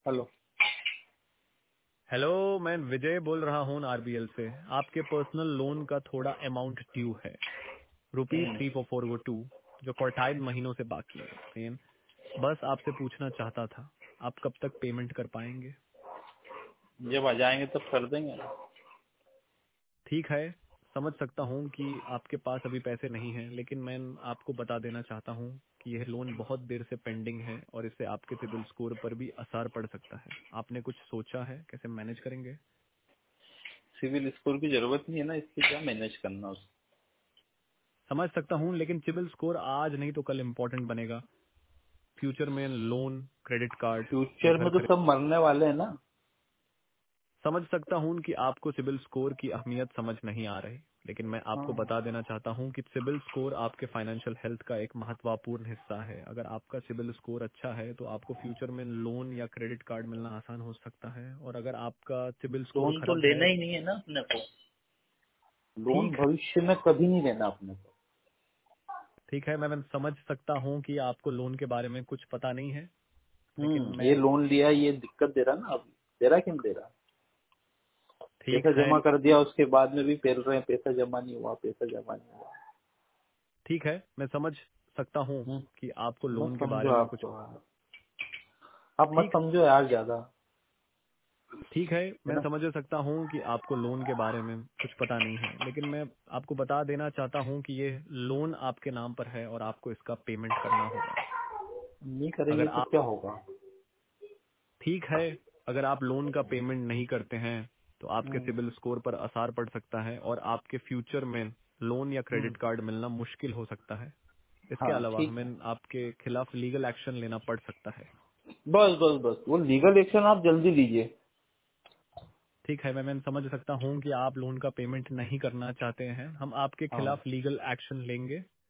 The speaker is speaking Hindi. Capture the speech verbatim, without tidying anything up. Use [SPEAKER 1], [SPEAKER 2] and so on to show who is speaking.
[SPEAKER 1] हेलो।
[SPEAKER 2] हेलो, मैं विजय बोल रहा हूँ आरबीएल से। आपके पर्सनल लोन का थोड़ा अमाउंट ड्यू है, rupees
[SPEAKER 1] hmm,
[SPEAKER 2] three four four वो टू, जो फोर्टाइव महीनों से बाकी है। सेम, बस आपसे पूछना चाहता था, आप कब तक पेमेंट कर पाएंगे?
[SPEAKER 1] जब आ जाएंगे तब कर देंगे।
[SPEAKER 2] ठीक है, समझ सकता हूँ कि आपके पास अभी पैसे नहीं हैं, लेकिन मैं आपको बता देना चाहता हूँ कि यह लोन बहुत देर से पेंडिंग है और इससे आपके सिबिल स्कोर पर भी असर पड़ सकता है। आपने कुछ सोचा है कैसे मैनेज करेंगे?
[SPEAKER 1] सिविल स्कोर की जरूरत नहीं है ना, इसलिए क्या मैनेज करना उसको।
[SPEAKER 2] समझ सकता हूँ, लेकिन सिबिल स्कोर आज नहीं तो कल इम्पोर्टेंट बनेगा। फ्यूचर में लोन, क्रेडिट कार्ड या
[SPEAKER 1] फ्यूचर
[SPEAKER 2] घर
[SPEAKER 1] में तो
[SPEAKER 2] खरीद।
[SPEAKER 1] सब मरने वाले हैं ना।
[SPEAKER 2] समझ सकता हूँ कि आपको सिबिल स्कोर की अहमियत समझ नहीं आ रही, लेकिन मैं आपको
[SPEAKER 1] हाँ,
[SPEAKER 2] बता देना चाहता हूँ कि सिबिल स्कोर आपके फाइनेंशियल हेल्थ का एक महत्वपूर्ण हिस्सा है। अगर आपका सिबिल स्कोर अच्छा है तो आपको फ्यूचर में लोन या क्रेडिट कार्ड मिलना आसान हो सकता है, और अगर आपका सिबिल स्कोर
[SPEAKER 1] लोन तो
[SPEAKER 2] खराब
[SPEAKER 1] लेना
[SPEAKER 2] है।
[SPEAKER 1] ही नहीं है ना अपने को। लोन
[SPEAKER 2] ठीक है,
[SPEAKER 1] भविष्य में कभी नहीं लेना अपने को।
[SPEAKER 2] ठीक है, मैं मैं समझ सकता हूँ कि आपको लोन के बारे में कुछ पता नहीं है, लेकिन
[SPEAKER 1] हम्म,
[SPEAKER 2] मैं।
[SPEAKER 1] ये लोन लिया, ये दिक्कत दे रहा ना। अभी दे रहा क्यों दे रहा।
[SPEAKER 2] ठीक
[SPEAKER 1] पैसा
[SPEAKER 2] है,
[SPEAKER 1] जमा कर दिया, उसके बाद में भी पेल रहे हैं, पैसा जमा नहीं हुआ, पैसा जमा नहीं हुआ।
[SPEAKER 2] ठीक है, मैं समझ सकता हूँ
[SPEAKER 1] हम्म,
[SPEAKER 2] कि आपको
[SPEAKER 1] मत
[SPEAKER 2] लोन के
[SPEAKER 1] समझो
[SPEAKER 2] बारे में
[SPEAKER 1] आप
[SPEAKER 2] कुछ।
[SPEAKER 1] तो। आप मत
[SPEAKER 2] ठीक
[SPEAKER 1] समझो यार ज्यादा।
[SPEAKER 2] ठीक है,
[SPEAKER 1] है
[SPEAKER 2] मैं
[SPEAKER 1] ना।
[SPEAKER 2] समझ सकता हूँ कि आपको लोन के बारे में कुछ पता नहीं है, लेकिन मैं आपको बता देना चाहता हूँ कि ये लोन आपके नाम पर है और आपको इसका पेमेंट करना होगा।
[SPEAKER 1] नहीं करेंगे
[SPEAKER 2] अगर
[SPEAKER 1] तो
[SPEAKER 2] आप
[SPEAKER 1] क्या होगा।
[SPEAKER 2] ठीक है, अगर आप लोन का पेमेंट नहीं करते हैं तो आपके
[SPEAKER 1] हम्म,
[SPEAKER 2] सिबिल स्कोर पर असर पड़ सकता है और आपके फ्यूचर में लोन या
[SPEAKER 1] हम्म,
[SPEAKER 2] क्रेडिट कार्ड मिलना मुश्किल हो सकता है। इसके
[SPEAKER 1] हाँ
[SPEAKER 2] अलावा
[SPEAKER 1] ठीक
[SPEAKER 2] हमें
[SPEAKER 1] है।
[SPEAKER 2] आपके खिलाफ लीगल एक्शन लेना पड़ सकता है।
[SPEAKER 1] बस बस बस वो लीगल एक्शन आप जल्दी लीजिए।
[SPEAKER 2] ठीक है, मैं मैं समझ सकता हूँ कि आप लोन का पेमेंट नहीं करना चाहते हैं। हम आपके
[SPEAKER 1] हाँ,
[SPEAKER 2] खिलाफ लीगल एक्शन लेंगे।